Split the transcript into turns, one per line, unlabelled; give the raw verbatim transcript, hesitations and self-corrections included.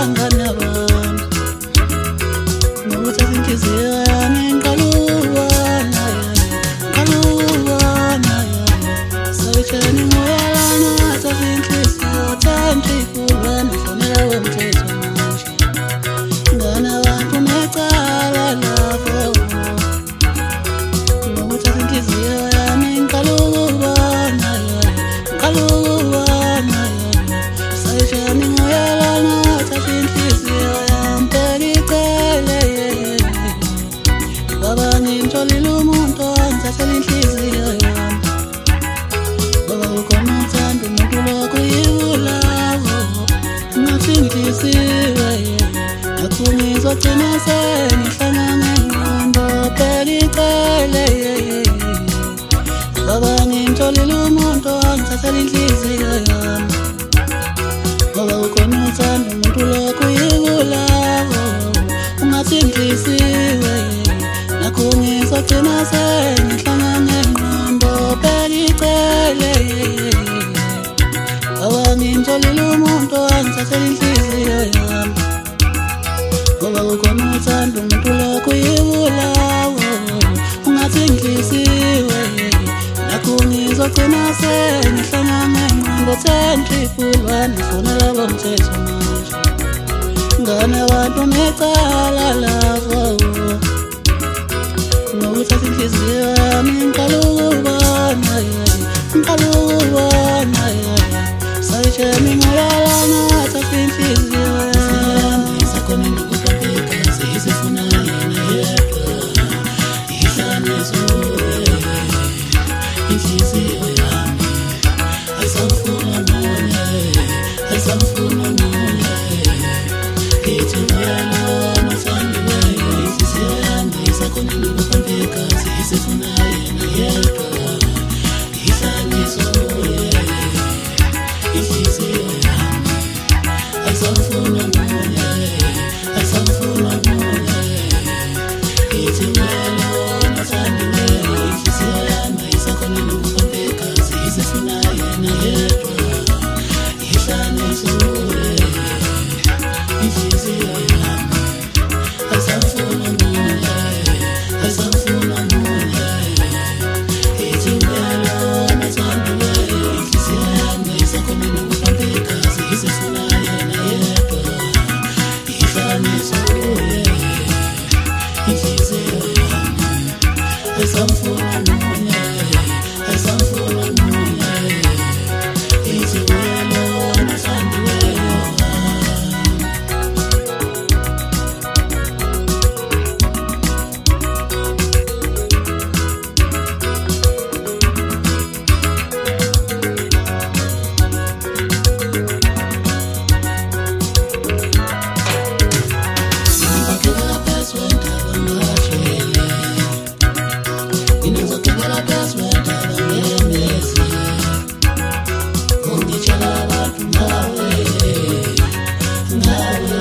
ngane abantu nokuthatha inhliziyo yami ngikalubona ngikalubona sayitsheni ngoyalana thatha inhliziyo thanti kulwana fonela womthetho manje ngane abantu necala lapho nokuthatha inhliziyo yami ngikalubona ngikalubona sayitsheni ngoyalana thatha inhliziyo yami pelicele baba ngimtholile umuntu ongithathela inhliziyo yami baba ukhona uthanda umuntu lokhu yibulawo ngathi ngidlisiwe nakho ngizogcina sengihlangane ngqondo pelicele baba ngimtholile umuntu ongithathela inhliziyo yami baba ukhona uthanda umuntu lokhu yibulawo ungathi ngidlisiwe nakho ngizogcina sengihlangane ngqondo pelicele baba ngimtholile umuntu ongithathela inhliziyo yami baba ukhona uthanda umuntu lokhu yibulawo ungathi ngidlisiwe nakho ngizogcina sengihlangane ngqondo thentrifulwana fonela bomthetho manje ngane abantu necala lapho nokuthatha inhliziyo yami ngikalubona ngikalubona sayitsheni ngoyalana thatha inhliziyo yami isakhona nokuqhubeka siyifuna yena yedwa ihlane zonke inhliziyo yami ayisafuna munye ayisafuna munye kithi ngoyalana thandiweyo inhliziyo yami isakhona nokuqhubeka siyifuna yena yedwa ihlane zonke inhliziyo yami ayisafuna munye ayisafuna munye kithi ngoyalana thandiweyo inhliziyo yami isakhona nokuqhubeka siyifuna yena yedwa ihlane zonke inhliziyo yami ayisafuna munye ayisafuna munye kithi ngoyalana thandiweyo inhliziyo yami isakhona nokuqhubeka siyifuna yena yedwa ihlane zonke inhliziyo yami ayisafuna munye ayisafuna munye kithi ngoyalana thandiweyo Nawe